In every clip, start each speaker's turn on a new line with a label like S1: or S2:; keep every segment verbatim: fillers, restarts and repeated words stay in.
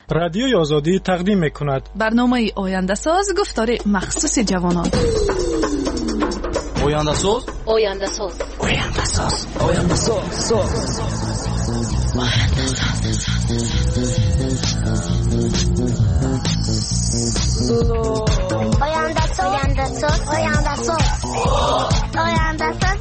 S1: رادیوی آزادی تقدیم می‌کند.
S2: برنامه آینده ساز گفتار مخصوص جوانان.
S3: آینده ساز
S4: آینده ساز
S3: آینده ساز آینده ساز
S4: آینده ساز آینده ساز آینده ساز آینده ساز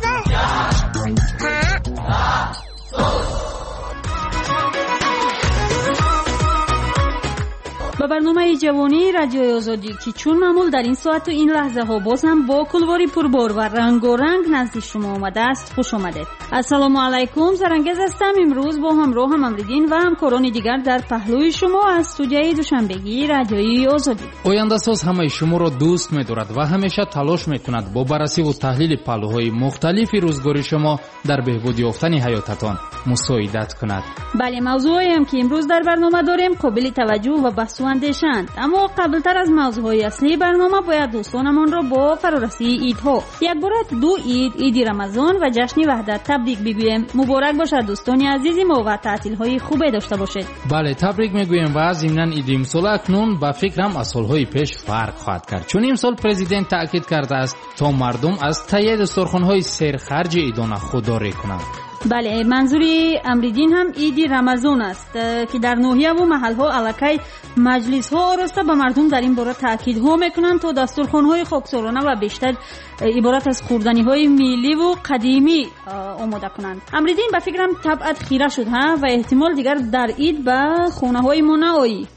S5: با برنامه جوانی رادیو آزادی که چون معمول در این ساعت و این لحظه ها باز هم با کلواری پربار و رنگ و رنگ نزد شما آمده است. خوش آمدید. السلام علیکم. سرانگیز هستم. امروز با همراه هم امریدین و همکاران دیگر در پهلوی شما از استودیوی دوشنبگی رادیوی آزادی.
S6: آینده ساز همه شما را دوست می‌دارد و همیشه تلاش می‌کند با بررسی و تحلیل پهلوهای مختلف روزگار شما در بهبود یافتن حیاتتان مساعدت کند.
S5: بله، موضوعی هم که امروز در برنامه داریم قابل توجه و بحث و اندیشه‌اند. اما قبلتر از موضوعهای اصلی برنامه باید دوستانمان را با فرارسی عیدها یک بار دو عید، عید رمضان و جشن وحدت تبریک بگوییم. مبارک باشد دوستان عزیز ما و تعطیل‌های خوبی داشته باشید.
S6: بله، تبریک میگویم و ضمناً عید امسال اکنون با فکرم از سال‌های پیش فرق خواهد کرد، چون امسال پرزیدنت تاکید کرده است تا مردم از تهیه دسترخوان‌های سرخرج عیدانه خودداری کنند.
S5: بله، منظوری امریدین هم عید رمضان است که در ناحیه و محل‌ها الکی مجلس‌ها آراسته به مردم در این باره تاکیدها میکنند تا دسترخوان‌های خاکسارانه و بیشتر عبارت از خوردنی‌های ملی و قدیمی آماده کنند. امریدین به فکرم طبعت خیره شد ها و احتمال دیگر در عید به خانه‌های ما نآیی.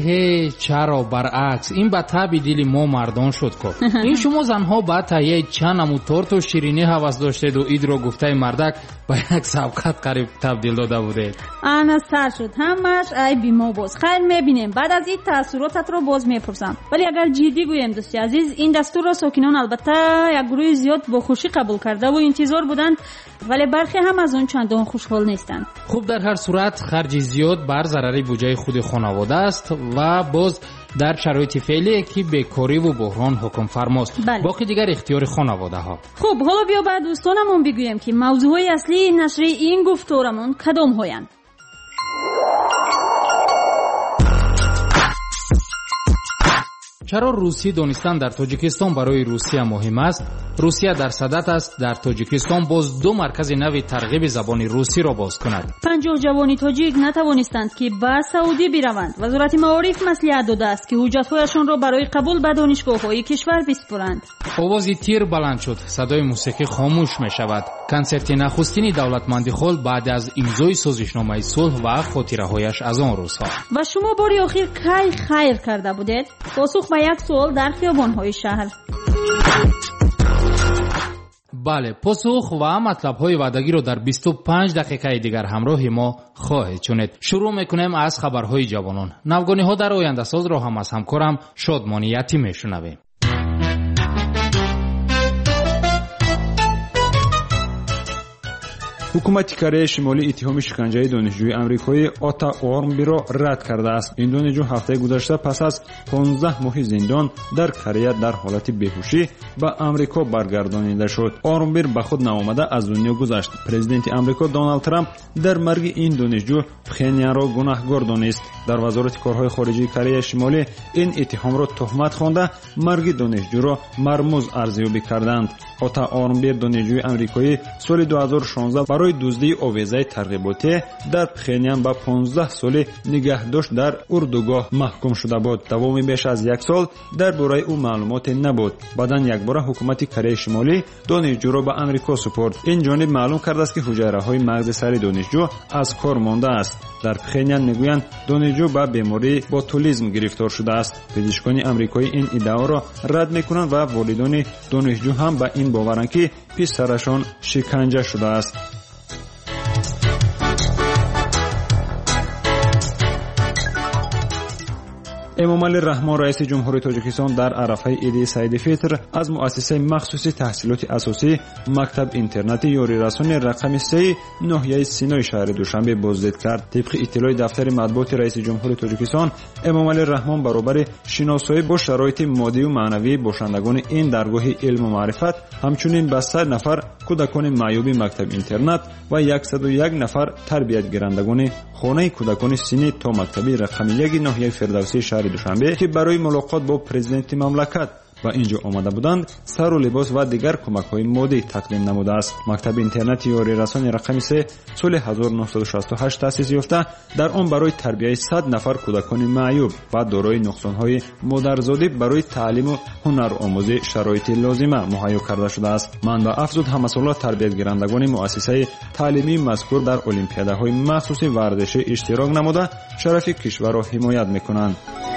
S6: اه چرا برعکس این به طبع دل ما مردان شد که این شما زنها با تهیه چند نمو تورت و شیرینی هوس داشتید و عید رو گفته مردک با یک سبقت قریب تبدیل داده بودید.
S5: انا سر شد همش ای بی ما باز. خیر میبینیم بعد از این تاثیراتت رو باز میپرسم، ولی اگر جدی گویم دوستی عزیز این دستور را ساکنان البته یک گروه زیاد با خوشی قبول کرده و انتظار بودند، ولی برخی هم از اون چندان خوشحال نیستند.
S6: خوب، در هر صورت خرج زیاد بر ضرر بودجه خود خانواده است و باز در شرایط فعلی که بیکاری و بحران حکم فرماست.
S5: بله.
S6: باقی دیگر اختیار خانواده ها.
S5: خب حالا بیا بعد دوستانمون بگویم که موضوعی اصلی نشر این گفتارمون کدام هایند.
S6: چرا روسیه دانستن در تاجیکستان برای روسیه مهم است؟ روسیه در صدد است در تاجیکستان باز دو مرکز نوی ترغیب زبان روسی را باز کند.
S5: پنجاه جوانی تاجیک نتوانستند که به سعودی بروند. وزارت معارف مصلحت داده است که حجت‌هایشان را برای قبول به دانشگاه‌های کشور بسپارند.
S6: آوازی تیر بلند شد، صدای موسیقی خاموش می شود. کنسرت نخستین دولتمندی خل بعد از امضای سازشنامه صلح و خاطره‌هایش از آن روزها.
S5: و شما باری آخر کی خیر کرده بودید؟ پاسخ به یک سوال در خیابان‌های شهر.
S6: بله، پاسخ و مطلب‌های وعدگی رو در بیست و پنج دقیقه دیگر همراه ما خواهید شنید. شروع می‌کنیم از خبرهای جوانان. نوگانی‌ها در آینده ساز را هم از همکارم شادمانی یتی می‌شنویم.
S7: حکومت کره شمالی اتهام شکنجه دانشجوی آمریکایی آتا اورمبی را رد کرده است. این دانشجو هفته گذشته پس از پانزده ماه زندان در کره در حالت بیهوشی به آمریکا برگردانیده شد. اورمبی به خود ناآمده از دنیا گذشت. پرزیدنت آمریکا دونالد ترامپ در مرگ این دانشجو پخنیان را گناهکار دانست. در وزارت کارهای خارجه کره شمالی این اتهام را تهمت خوانده مرگ دانشجو را مرموز ارزیابی کردند. آتا اورمبی دانشجوی آمریکایی سال دو هزار و شانزده برای دزدی آویزه ترغیباتی در پخنیان به پانزده سال نگهداشت در اردوگاه محکوم شده بود. دوام بیش از یک سال درباره او معلومات نبود. بعداً یک بار حکومت کره شمالی دانشجو را به آمریکا سپرد. این جانب معلوم کرده است که حجره های مغز سر دانشجو از کار مانده است. در پخنیان میگویند دانشجو به بیماری بوتولیسم گرفتار شده است. پزشکان آمریکایی این ادعا را رد میکنند و والدان دانشجو هم به این باورند که پسرشان شکنجه شده است. امامعلی رحمان رئیس جمهوری تاجیکستان در عرفه عید سعید فطر از مؤسسه مخصوص تحصیلات اساسی مکتب اینترنت یاری رسانی رقم سه ناحیه سینای شهر دوشنبه بازدید کرد. طبق اطلاع دفتر مطبوعات رئیس جمهوری تاجیکستان، امامعلی رحمان برابر شناسایی با شرایط مادی و معنوی باشندگان این درگاه علم و معرفت، همچنین به صد نفر کودکان معیوب مکتب اینترنت و صد و یک نفر تربیت گیرندگان خانه کودکان سینی تا مکتبی رقم یک ناحیه فردوسی شهر دوشنبه که برای ملاقات با پرزیدنت مملکت و اینجا آمده بودند، سر و لباس و دیگر کمک‌های مادی تقدیم نموده است. مکتب اینترنت یاری رسانی رقم سه سال هزار و نهصد و شصت و هشت تأسیس یافته، در آن برای تربیت صد نفر کودکان معیوب و دارای نقصان‌های مادرزادی برای تعلیم و هنر آموزی شرایط لازمه مهیا کرده شده است. منبع افزود همسالا تربیت گیرندگان مؤسسه تعلیمی مذکور در المپیادهای مخصوص ورزشی اشتراک نموده شرف کشور را حمایت می‌کنند.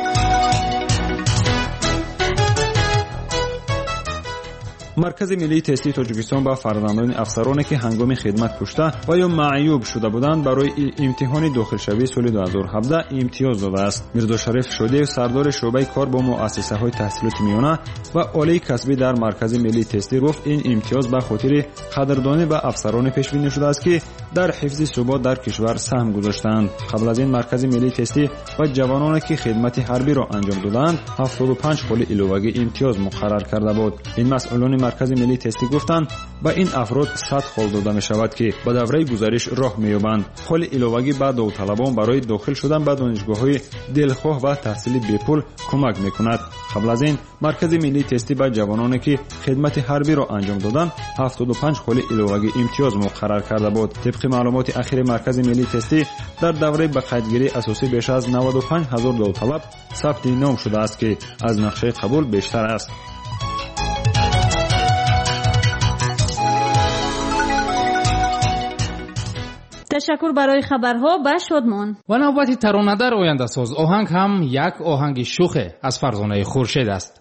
S7: مرکز ملی تستی تاجیکستان با فرزندان افسرانی که هنگام خدمت کشته و یا معیوب شده بودند برای امتحان داخلشوی سال دو هزار و هفده امتیاز داده است. میرزا شریف شودی، سردار شعبه کار با مؤسسه‌های تحصیلات میانه و عالی کسبی در مرکز ملی تستی گفت این امتیاز به خاطر قدردانی به افسران پیش بینی شده است که در حفظ ثبات در کشور سهم گذاشتند. قبل از این مرکز ملی تستی و جوانانی که خدمت حربی را انجام دادند هفتاد و پنج خال علاوه امتیاز مقرر کرده بود. این مسئولان مرکز ملی تستی گفتند با این افراد صد خال داده می شود که با دوره گزارش راه می یابند. خال علاوه به داوطلبان برای داخل شدن به دانشگاه‌های دلخواه و تحصیل بی پول کمک می کند. قبل از این مرکز ملی تستی به جوانانی که خدمت حربی را انجام دادند هفتاد و پنج خال علاوه امتیاز مقرر کرده بود. طبق معلومات اخیر مرکز ملی تستی در دوره به قیدگیری اساسی بیش از نود و پنج هزار داوطلب ثبت نام شده است که از نقشه قبول بیشتر است.
S5: تشکر برای خبرها به شادمان.
S6: و نوبت ترانه در آینده ساز آهنگ هم یک آهنگ شوخه از فرزانه خورشید است.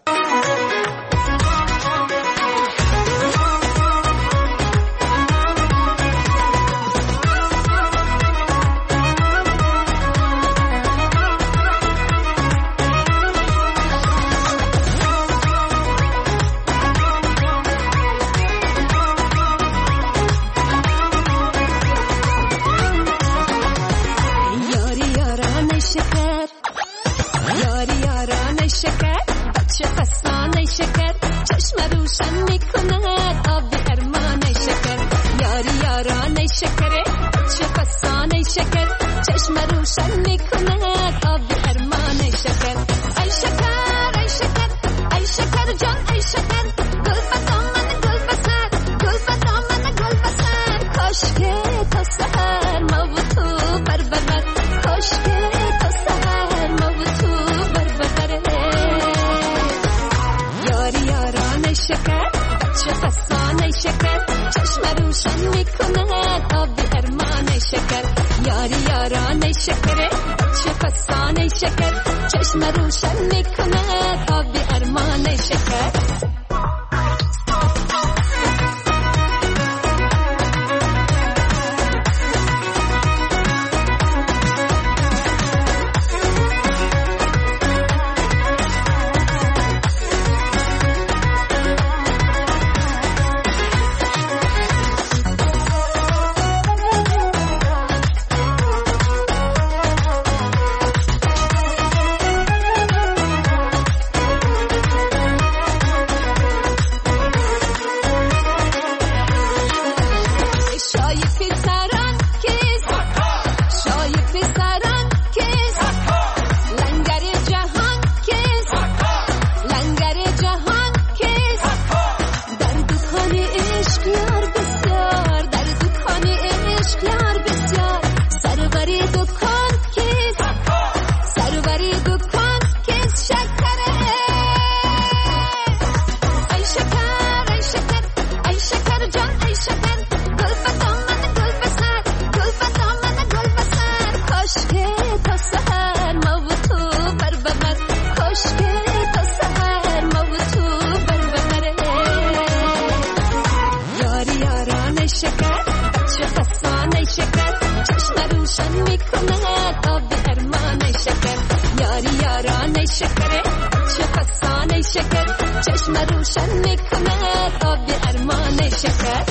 S8: چشم روشن میکنه تا بی ارمان شکر. شکر چشم روشن میکنه تا بی ارمان شکر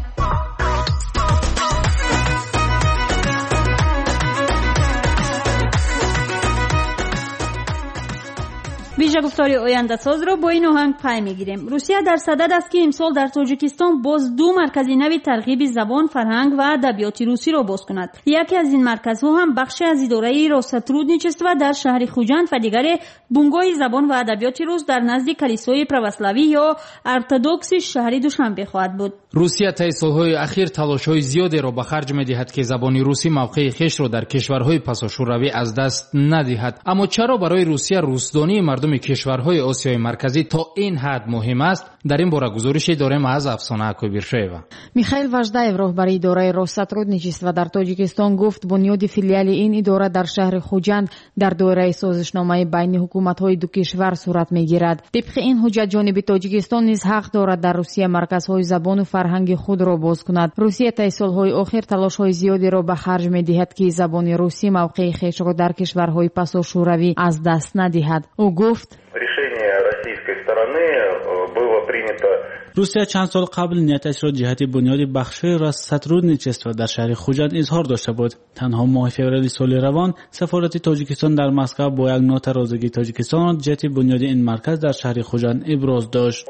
S5: ویژه گفتاری آینده ساز را با این آهنگ پی میگیریم. روسیه در صدد است که امسال در تاجیکستان باز دو مرکز نوی ترغیب زبان، فرهنگ و ادبیات روسی را باز کند. یکی از این مرکزها هم بخشی از اداره راسترودنیچستو در شهر خوجند و دیگر بنگاه زبان و ادبیات روس در نزد کلیسای پروسلاوی یا ارتدوکس شهر دوشنبه خواهد بود.
S6: روسیه طی سالهای اخیر تلاش‌های زیادی را به خرج می‌دهد که زبان روسی موقع خویش را در کشورهای پساشوروی از دست ندهد. اما چرا برای روسیه روسدانی مردم کشورهای آسیای مرکزی تا این حد مهم است؟ در این باره گزارشی داریم از افسانه کوبیرشیوا.
S9: میخائیل واژداєв راهبر اداره راسترودنیچستو در تاجیکستان گفت بنیاد فیلیال این اداره در شهر خوجند در دوره سازشنامه بین حکومت‌های دو کشور صورت می‌گیرد. طبق این حجت جانب تاجیکستان نیز حق دارد در روسیه مرکزهای زبان و فرهنگ خود را باز کند. روسیه طی سال‌های اخیر تلاش‌های زیادی را به خرج می‌دهد که زبان روسی موقع خویش را در کشورهای پساشوروی از دست ندهد. او گفت
S10: روسیه چند سال قبل نیتش را جهت بنیاد بخش راسترودنیچستو در شهر خوجند اظهار داشته بود. تنها ماه فوریه سال روان سفارت تاجیکستان در مسکو با یک نوت رازگی تاجیکستان را جهت بنیاد این مرکز در شهر خوجند ابراز داشت.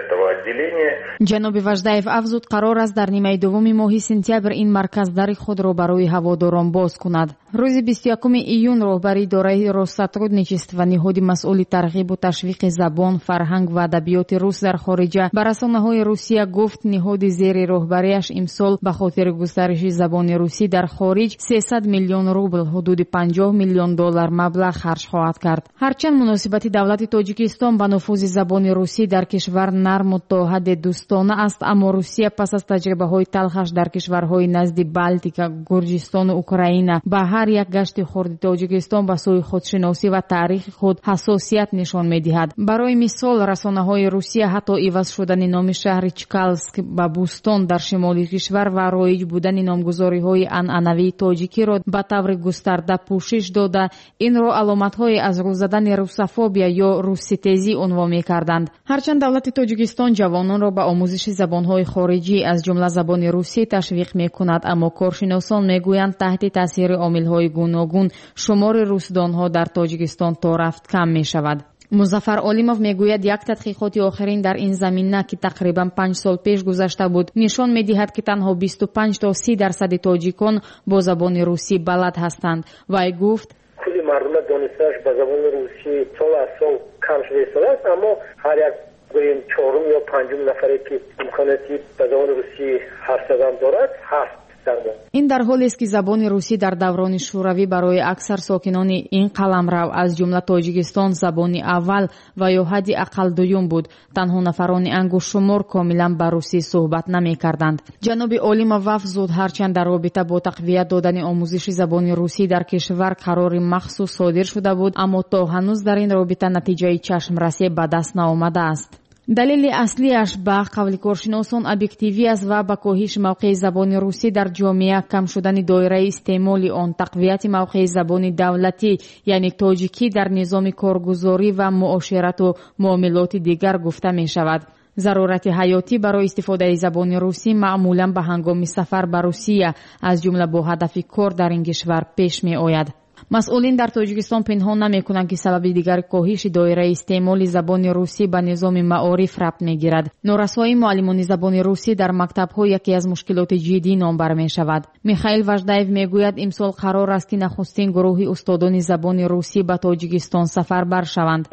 S9: جناب واژداєв افزود قرار است در نیمه دوم ماه سپتامبر این مرکز در خود را برای هواداران باز کند. روز بیست و یکم ایون راهبر اداره راسترودنیچستو و نهاد مسئول ترغیب و تشویق زبان، فرهنگ و ادبیات روس در خارج به رسانه‌های روسیه گفت نهاد زیر راهبریش امسال به خاطر گسترش زبان روسی در خارج سیصد میلیون روبل حدود پنجاه میلیون دلار مبلغ خرج خواهد کرد. هرچند مناسبت دولت تاجیکستان با نفوذ زبان روسی در کشور نرم و تا حد دوستانه است، اما روسیه پس از تجربه‌های تلخش در کشورهای نزد بالتیک، گرجستان و اوکراین به هر یک گشت خرد تاجیکستان به سوی خودشناسی و تاریخ خود حساسیت نشان می‌دهد. برای مثال رسانه‌های روسیه حتی عوض شدن نام شهر چکالسک به بوستون در شمال کشور و رایج بودن نامگذاری‌های عنعنوی تاجیکی را به طور گسترده پوشش داده این را علامت‌های از رو زدن روسافوبیا یا روسیتزی عنوان می‌کردند. هرچند دولت تاجیکستان جوانان را به آموزش زبان‌های خارجی از جمله زبان روسی تشویق می‌کند، اما کارشناسان می‌گویند تحت تاثیر عامل‌های گوناگون شمار روسدان‌ها در تاجیکستان تا رفت کم می‌شود. مظفر علیموف میگوید یک تحقیقات آخرین در این زمینه که تقریبا پنج سال پیش گذشته بود نشان می‌دهد که تنها بیست و پنج تا سی درصد تاجیکان با زبان روسی بلد هستند. وی گفت
S11: کلی مردم دانشش با زبان روسی سال از سال کم شده است، اما هر یک گوییم چهارم یا پنجم نفری که امکاناتی به زبان روسی حرف زدن دارد هست.
S9: این در حالی است که زبان روسی در دوران شوروی برای اکثر ساکنان این قلمرو از جمله تاجیکستان زبان اول و یا حد اقل دوم بود. تنها نفران انگشت شمار کاملا به روسی صحبت نمی‌کردند. جناب علیموف افزود هرچند در رابطه با تقویت دادن آموزش زبان روسی در کشور قرار مخصوص صادر شده بود، اما تا هنوز در این رابطه نتیجه چشمرسی به دست نآمده است. دلیل اصلیش به قول کارشناسان ابجکتیوی است و با کاهش موقع زبان روسی در جامعه، کم شدن دایره استعمال آن، تقویت موقع زبان دولتی یعنی تاجیکی در نظام کارگزاری و معاشرت و معاملات دیگر گفته می شود. ضرورت حیاتی برای استفاده زبان روسی معمولا به هنگام سفر به روسیه از جمله با هدف کار در این کشور پیش می آید. مسئولین در تاجیکستان پنهان نمی‌کنند که سبب دیگر کاهش دایره استعمال زبان روسی به نظام معارف ربط می‌گیرد. نارسایی معلمان زبان روسی در مکتب‌ها یکی از مشکلات جدی نامبر می‌شود. میخائیل واژداєв میگوید امسال قرار است که نخستین گروه استادان زبان روسی به تاجیکستان سفر بر شوند.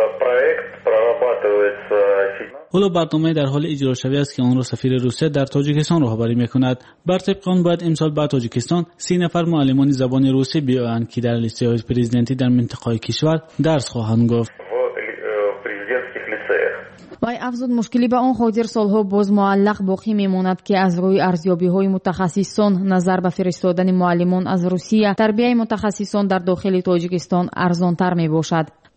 S10: حالا برنامه در حال اجرا شوی است که آن را سفیر روسیه در تاجیکستان راهبری می‌کند. بر طبق آن باید امسال به تاجیکستان سی نفر معلمان زبان روسی بیایند که در لیسه‌های پرزیدنتی در منطقه کشور درس خواهند گفت.
S9: وی افزود مشکلی به آن خاطر سالها باز معلق باقی میماند که از روی ارزیابی‌های متخصصان نظر به فرستادن معلمان از روسیه تربیت متخصصان در داخل تاجیکستان ارزان‌تر میباشد.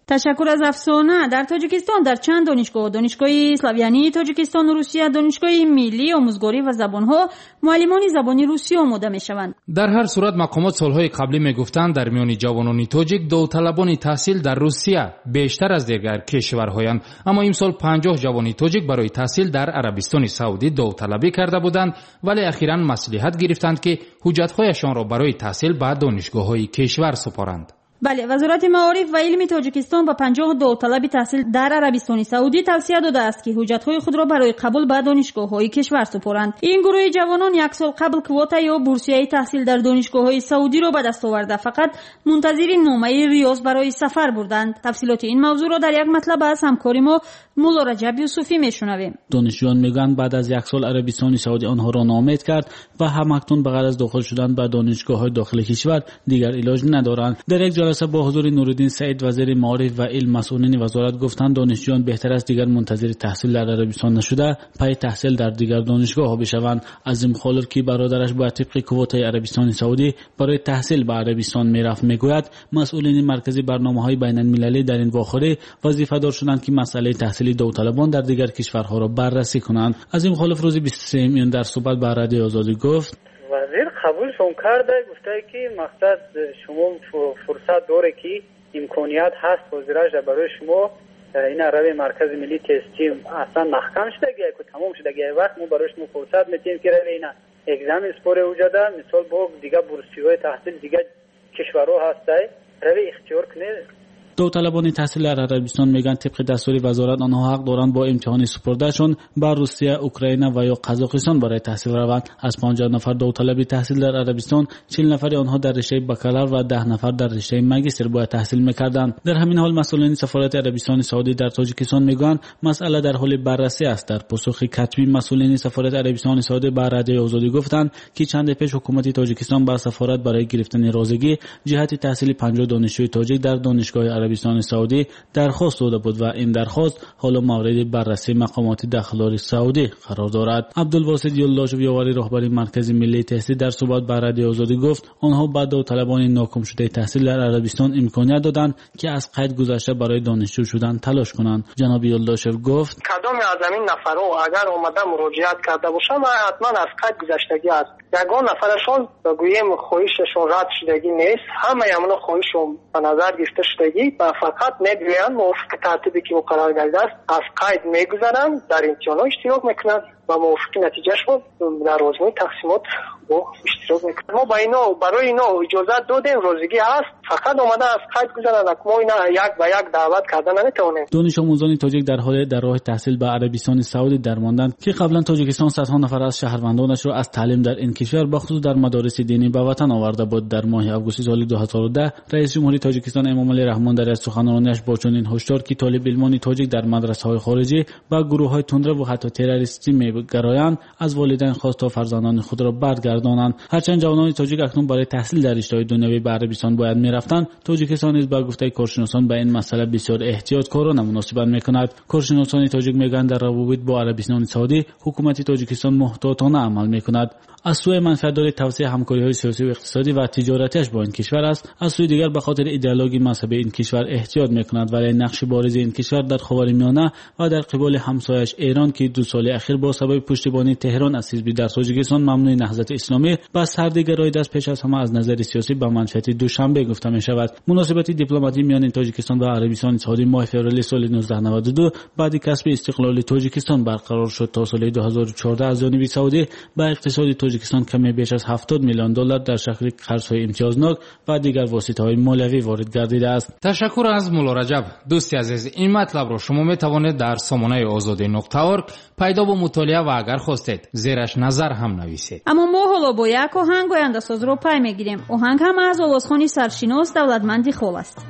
S5: تشکر از افسانه. در تاجیکستان در چند دانشگاه، دانشگاه اسلاویانی تاجیکستان و روسیه، دانشگاه ملی آموزگاری و زبانها، معلمان زبان روسی آموزه میشوند.
S6: در هر صورت مقامات سالهای قبلی میگفتند در میان جوانان تاجیک داوطلبان تحصیل در روسیه بیشتر از دیگر کشورهایند، اما امسال پنجاه جوان تاجیک برای تحصیل در عربستان سعودی داوطلبی کرده بودند، ولی اخیراً مصلحت گرفتند که حجت‌هایشان را برای تحصیل به دانشگاه‌های کشور سپارند.
S5: بله، وزارت معارف و علم تاجیکستان به پنجاه داوطلب تحصیل در عربستان سعودی توصیه داده است که حجت‌های خود را برای قبول به دانشگاه‌های کشور سپارند. این گروه جوانان یک سال قبل کواتا یا بورسیه تحصیل در دانشگاه‌های سعودی را به دست آورده، فقط منتظر نامه ریاض برای سفر بودند. تفصیلات این موضوع را در یک مطلب از همکار ما مولا رجب یوسفی میشنویم.
S10: دانشجویان میگن بعد از یک سال عربستان سعودی آنها را ناامید کرد و همکنون به غرض داخل شدن به دانشگاه‌های داخل کشور دیگر علاج ندارند. در یک جلسه با حضور نورالدین سعید وزیر معارف و علم مسئولین وزارت گفتند دانشجویان بهتر است دیگر منتظر تحصیل در عربستان نشده پای تحصیل در دیگر دانشگاه‌ها بشوند. عظیم خالر که برادرش با طبق کوتای عربستان سعودی برای تحصیل به عربستان میرفت میگوید مسئولین مرکزی برنامه‌های بین‌المللی در این واخوره وظیفه دار شدند که مسئله تحصیلی داوطلبان در دیگر کشورها را بررسی کنند. عظیم خالر روز بیست و سه میون در صحبت با رادیو آزادی گفت
S12: وزیر قبولشون کرده، گفته که مقصد شما فرصت داره که امکانیت هست وزیرش برای شما این عربی مرکز ملی تستی اصلا محکم شده گیه که تمام شده گیه وقت ما برای شما فرصت میتیم که روی این اگزامی سپوره وجده مثال با دیگه بورسی های تحصیل دیگه کشورها هسته روی اختیار کنه.
S10: داوطلبان تحصیل در عربستان میگن طبق دستور وزارت آنها حق دارند با امتحان سپردهشون به روسیه، اوکراین و یا قزاقستان برای تحصیل روند. از پنجاه نفر داوطلب تحصیل در عربستان چهل نفر آنها در رشته بکالور و ده نفر در رشته ماجستر باید تحصیل میکردند. در همین حال مسئولین سفارت عربستان سعودی در تاجیکستان میگن مسئله در حال بررسی است. در پاسخ کتبی مسئولین سفارت عربستان سعودی به رادیو آزادی گفتند که چند پیش حکومت تاجیکستان با سفارت برای گرفتن رازگی جهت تحصیل پنجاه دانشجوی تاجیک در دانشگاه عربستان سعودی درخواست داده بود و این درخواست حالا مورد بررسی مقامات داخلی سعودی قرار دارد. عبدالواسط یالله‌چو یاوری رهبر مرکز ملی تحصیل در صحبت با رادیو آزادی گفت آنها به داوطلبان ناکام شده تحصیل در عربستان امکانیت دادند که از قید گذشته برای دانشجو شدن تلاش کنند. جناب یالله‌چو گفت
S13: کدام از این نفرها اگر اومده مراجعت کرده باشند حتما از قید گذشتگی است. یگان نفرشون بگوییم خواهششون رد شدگی نیست، همه همون خواهششون به نظر گرفته شدگی و فقط میگویند موافق ترتیبی که مقرر گردیده است از قید میگذرند، در امتحانات اشتراک میکنند و موافق نتیجهشون در آزمون تقسیمات و اشتراک میکنند. ما با اینا برای اینا اجازه دادیم، روزگی هست، فقط اومده از قید گذرند. ما اینا یک به یک دعوت کردن نمیتونیم.
S10: دانش آموزان تاجیک در حال در راه تحصیل به عربستان سعودی درماندند که قبلا تاجیکستان صدها نفر از شهروندانش را از تعلیم در این کشور به خصوص در مدارس دینی به وطن آورده بود. در ماه آگوست سال دو هزار و ده رئیس جمهوری تاجیکستان امامعلی رحمان در سخنرانیش با چنین هشدار که طالب علمان تاجیک در مدرسه‌های خارجی با گروه‌های تندرو و حتی تروریستی می‌گرایند از والدین خواست تا فرزندان خود را برگردانند. هرچند جوانان تاجیک اکنون برای تحصیل در رشته‌های دنیوی به عربستان باید می‌رفتند، تاجیکستان نیز با گفته کارشناسان به این مسئله بسیار احتیاطکارانه مناسبت می‌کند. کارشناسان تاجیک می‌گویند در روابط با عربستان سعودی حکومت تاجیکستان محتاطانه عمل می‌کند. از سوی منفعت‌دار توسعه همکاری‌های سیاسی و اقتصادی و تجارتیش با این کشور است، از سوی دیگر به خاطر ایدئولوژی مذهبی این کشور احتیاط می‌کند. ولی نقش بارز این کشور در خاورمیانه و در قبال همسایه‌اش ایران که دو سال اخیر با سبب پشتیبانی تهران از حزب در تاجیکستان ممنوع نهضت اسلامی با سردگرایی دست پیش از همه از نظر سیاسی به منفعت دوشنبه گفته می‌شود. مناسبات دیپلماتی میان تاجیکستان و عربستان سعودی ماه فوریه سال نوزده نود و دو بعد کسب استقلال تاجیکستان برقرار شد. تا سال دو هزار و چهارده از جانب سعودی با اقتصاد تاجیکستان کمی بیش از هفتاد میلیون دلار در شکل قرض‌های امتیازناک و دیگر واسطه‌های مالیوی وارد گردیده است.
S6: تشکر از مولا رجب. دوستی عزیز، این مطلب را شما می توانید در سامانه آزادی نقطه اورگ پیدا و مطالعه و اگر خواستید زیرش نظر هم نویسید.
S5: اما ما حالا با یک آهنگ آینده ساز رو پای میگیریم. آهنگ هم از آوازخوانی سرشناس دولتمندی خال است.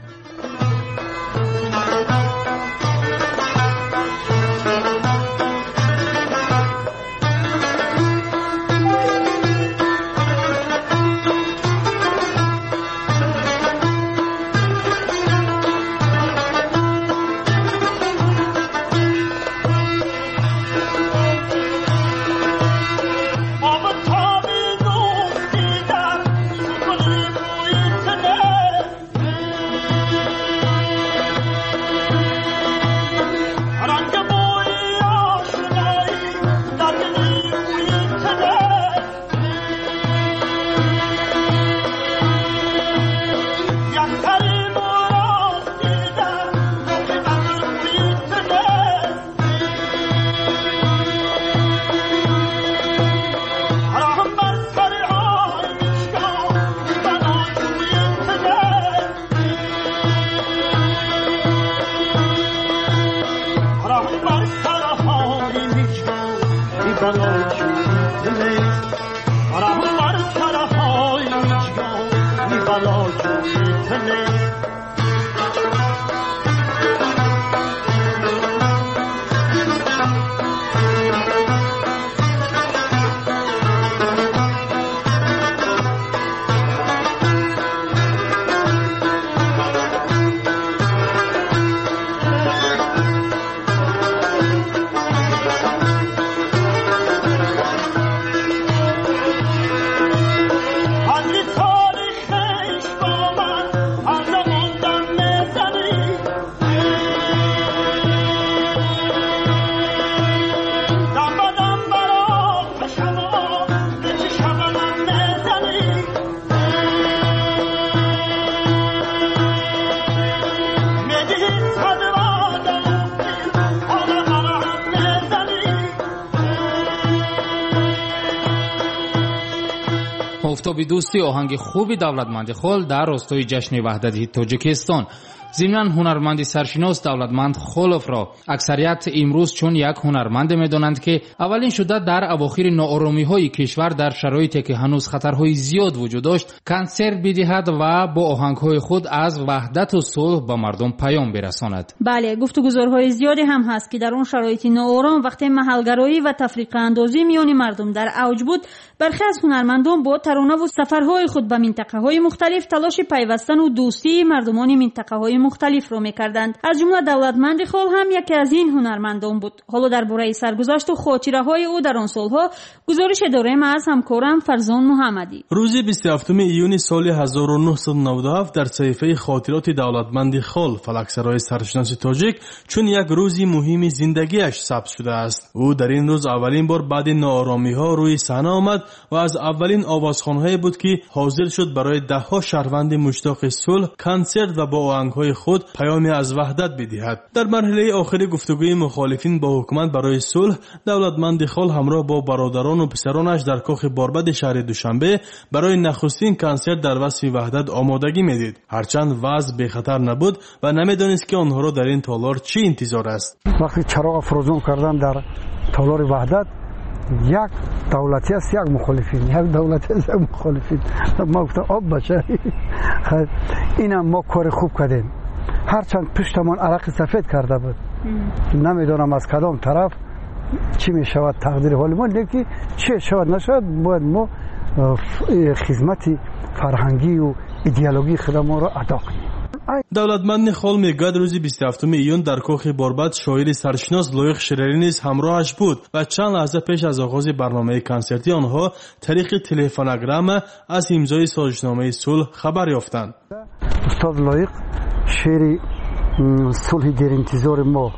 S14: Thank you.
S6: آفتابی دوستی آهنگ خوبی دولتمند خال در راستای جشن وحدت تاجیکستان. ضمناً هنرمند سرشناس دولتمند خالف را اکثریت امروز چون یک هنرمند می‌دانند که اولین شده در اواخر ناآرامی‌های کشور در شرایطی که هنوز خطرهای زیاد وجود داشت کنسرت بدهد و با آهنگ‌های خود از وحدت و صلح به مردم پیام برساند.
S5: بله، گفتگوهای زیادی هم هست که در اون شرایط ناآرام وقتی محلگرایی و تفریقه اندازی میان مردم در اوج بود، برخی از هنرمندان با ترانه و سفرهای خود به منطقه‌های مختلف تلاش پیوستن و دوستی مردمان منطقه‌های مختلف رو می‌کردند. از جمله دولتمند خال هم یکی از این هنرمندان بود. حالا درباره سرگذشت و خاطره‌های او در آن سال‌ها گزارش داریم از همکارم فرزان محمدی.
S14: روز بیست و هفتم ایون سال هزار و نهصد و نود و هفت در صحیفه خاطرات دولتمند خال فلکسرای سرشناس تاجیک چون یک روزی مهم زندگیش ثبت شده است. او در این روز اولین بار بعد ناآرامی‌ها روی صحنه آمد و از اولین آوازخوان‌هایی بود که حاضر شد برای ده‌ها شهروند مشتاق صلح کنسرت و با آهنگ‌های خود پیامی از وحدت بدهد. در مرحله آخری گفتگوی مخالفین با حکومت برای صلح، دولتمند خال همراه با برادران و پسرانش در کاخ باربد شهر دوشنبه برای نخستین کنسرت در وصف وحدت آمادگی میدید. هرچند وضع به خطر نبود و نمیدانست که آنها را در این تالار چی انتظار است.
S15: وقتی چراغ فروزان کردن در تالار وحدت، یک دولتی است، یک مخالفین، یک دولتی است، یک مخالفین. ما گفتم آب بچه اینم ما کار خوب کردیم. هرچند پشتمان عرق سفید کرده بود، نمیدونم از کدام طرف چی می شود تقدیر حال ما، لیکن چی شود نشود باید ما خدمت فرهنگی و ایدئولوژی خودمان را ادا کنیم.
S14: دولتمند خال میگوید روز بیست و هفتم ایون در کاخ باربد شاعر سرشناس لایق شریری نیز همراهش بود و چند لحظه پیش از آغاز برنامه کنسرتی آنها طریق تلفنگرام از امضای سازشنامه صلح خبر یافتند.
S15: استاد لایق شعر صلح در انتظار ما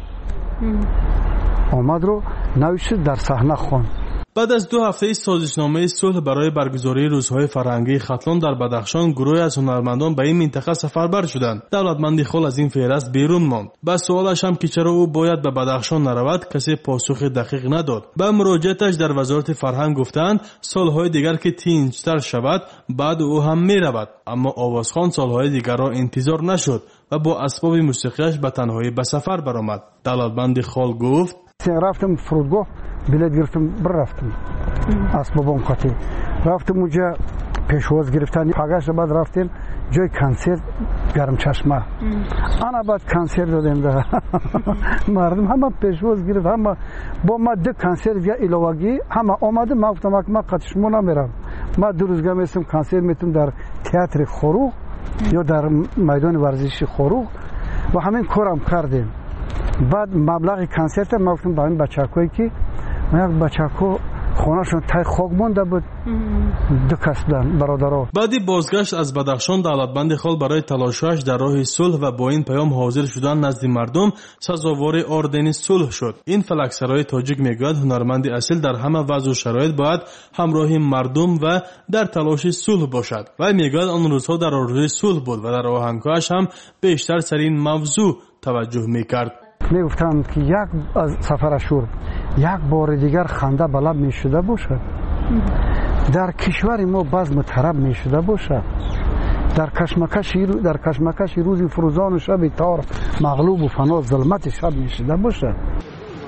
S15: آمد رو نوشت در صحنه خواند.
S14: بعد از دو هفته سازشنامه صلح برای برگزاری روزهای فرهنگی ختلان در بدخشان، گروهی از هنرمندان به این منطقه سفربر شدند. دولتمند خال از این فهرست بیرون ماند. با سوالش هم که چرا او باید به بدخشان نرود کسی پاسخ دقیق نداد. با مراجعتش در وزارت فرهنگ گفتند سالهای دیگر که تینجتر شود بعد او هم می رود. اما آوازخوان سالهای دیگر را انتظار نشد و با اسباب موسیقیش به تنهایی به سفر برآمد. دولتمند خال گفت
S15: رفتم فرودگاه بلیط گرفتم بر رفتم اسبابم قاطی رفتم اونجا پیشواز گرفتن پاگاش بعد رفتیم جای کنسرت گرم چشمه انا بعد کنسرت دادیم ده مردم همه پیشواز گرفت همه با ما ده کنسرت یا ایلواگی همه آمده ما گفتم ما قطشمو نمیرم ما دو روزگاه میستم کنسرت میتونم در تئاتر خروغ یا در میدان ورزشی خروغ و همین کارم کردیم. بعد مبلغ کنسرت ما گفتم با این بچه‌هایی که ما یک بچه‌ها خونه‌شون تای خاک مونده بود دو کس بودن برادرها.
S14: بعدی بازگشت از بدخشان دولتمند خال برای تلاشش در راه صلح و با این پیام حاضر شدن نزد مردم سزاوار اردن صلح شد. این فلکسرای تاجیک میگوید هنرمند اصیل در همه وضع و شرایط باید همراه مردم و در تلاش صلح باشد. و میگوید آن روزها در آرزوی صلح بود و در آهنگ‌هایش هم بیشتر سر این موضوع توجه میکرد.
S15: می گفتم که یک از سفر شور یک بار دیگر خنده بلند می شده باشد، در کشور ما بزم طرب می شده باشد، در کشمکش در کشمکش روز فروزان و شب تار مغلوب و فنا ظلمت شب می شده باشد.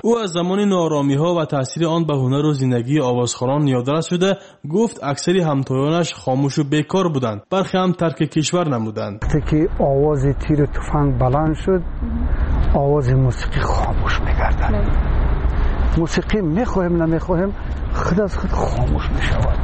S14: او از زمان ناآرامی ها و تاثیر آن به هنر و زندگی آوازخوانان یادداشت شده گفت اکثری همتایانش خاموش و بیکار بودند، برخی هم ترک کشور نمودند.
S15: که آواز تیر تفنگ بلند شد آواز موسیقی خاموش می‌گردد. موسیقی می‌خواهیم نمی‌خواهیم خود از خود خاموش می‌شود،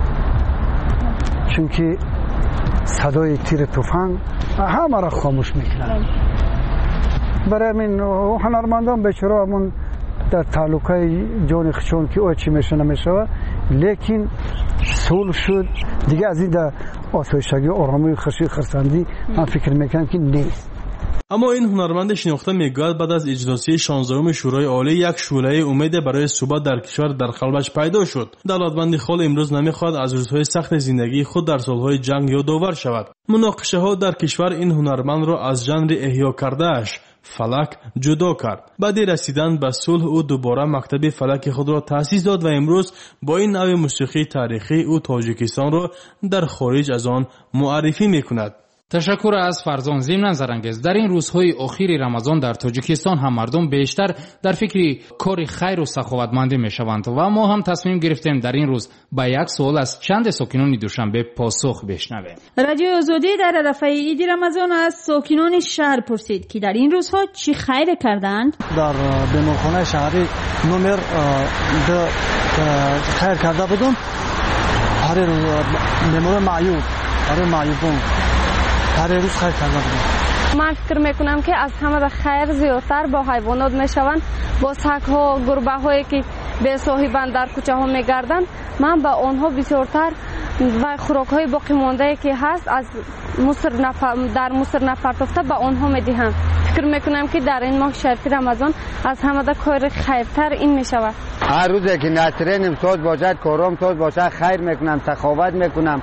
S15: چون که صدای تیر تفنگ همه را خاموش می‌کند. برای همین هنرمندان بیچاره همون در تعلقای جان خشون که او چی میشه نمیشه، لیکن صلح شد دیگه. از این در آسایشگی آرامی خشی خرسندی من فکر میکنم که نیست.
S14: اما این هنرمند شناخته میگوید بعد از اجلاسی شانزدهم شورای عالی یک شعله امید برای ثبات در کشور در قلبش پیدا شد. دولتمند خال امروز نمیخواد از روزهای سخت زندگی خود در سالهای جنگ یادآور شود. مناقشه ها در کشور این هنرمند را از ژانر احیا کرده‌اش فلک جدا کرد. بعد رسیدن به صلح او دوباره مکتب فلک خود را تأسیس داد و امروز با این نوع موسیقی تاریخی او تاجیکستان را در خارج از آن معرفی میکند.
S6: تشکر از فرزان. ضمن زرانگیز در این روزهای اخیر رمضان در تاجیکستان هم مردم بیشتر در فکر کار خیر و سخاوتمندی میشوند و ما هم تصمیم گرفتیم در این روز با یک سوال از چند ساکنان دوشنبه پاسخ بشنویم.
S5: رادیو آزادی در عرفه عید رمضان از ساکنان شهر پرسید که در این روزها چی خیر کردند.
S16: در بیمارخانه شهری نمر دو خیر کرده بودم. هر بیمار معیوب هر معیوبون هر روز خیر کرده بودم.
S17: من فکر میکنم که از همه خیر زیادتر با حیوانات میشوند، با سگ‌ها، گربه‌هایی که به صاحبان در کوچه ها میگردند. من با آنها بسیارتر و خوراک‌های باقی مانده که هست از مصر نفر در مصر نپرداخته با آنها میدهم. فکر میکنم که در این ماه شریف رمضان از همه کار خیرتر این میشود.
S18: هر روزی که نترینم توز باشد کارم توز باشد خیر میکنم، سخاوت میکنم،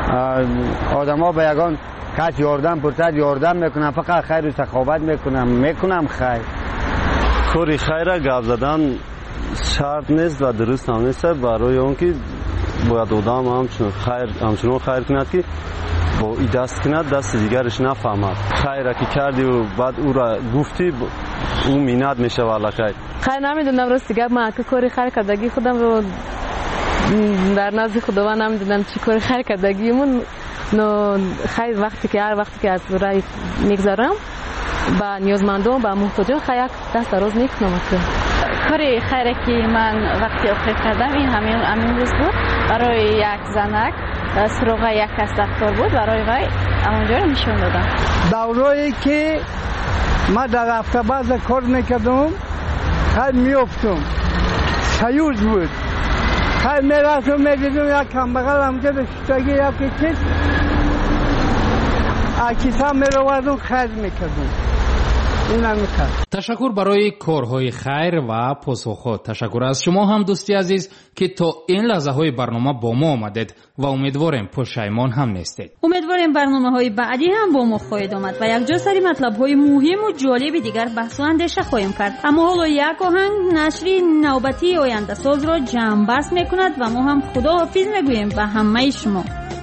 S18: آدما به یگان کس یاردم پرسد یاردم میکنم، فقط خیر و سخاوت میکنم میکنم خیر.
S19: کاری خیر گپ زدن شرط نیست و درست هم نیست، برای اون که باید آدم همچنان خیر همچنان خیر کند که با این دست کند دست دیگرش نفهمد. خیر که کردی و بعد او را گفتی او مینت میشه والا خیر.
S20: خیر نمیدونم راست دیگه من که کاری خیر کردگی خودم رو در نزد خداوند نمیدونم چی کاری خیر کردگیمون نو خیر وقتی که هر وقتی که از رای میگذارم با نیازمندان با محتاجان خیر دست دراز میکنم.
S21: کاری خیره که من وقتی آخر کردم این همین همین روز بود. برای یک زنک سراغ یک کس دکتر بود، برای وی همونجا رو نشون دادم.
S15: دورایی که من در هفته بعد کار میکردم خیر میافتم سیوز بود، خیر میرفتم میدیدم یک کمبغل همجا داشتگی یک چیز اکیسا میروردم خیر میکردم.
S6: تشکر برای کارهای خیر و پاسخات. تشکر از شما هم دوستی عزیز که تا این لحظه های برنامه با ما آمدید و امیدواریم پشیمان هم نیستید.
S5: امیدواریم برنامه های بعدی هم با ما خواهید آمد و یک جا سری مطلب های مهم و جالب دیگر بحث و اندیشه خواهیم کرد. اما حالا یک آهنگ نشری نوبتی آینده ساز را جمع بست میکند و ما هم خداحافظ میگوییم به همه شما.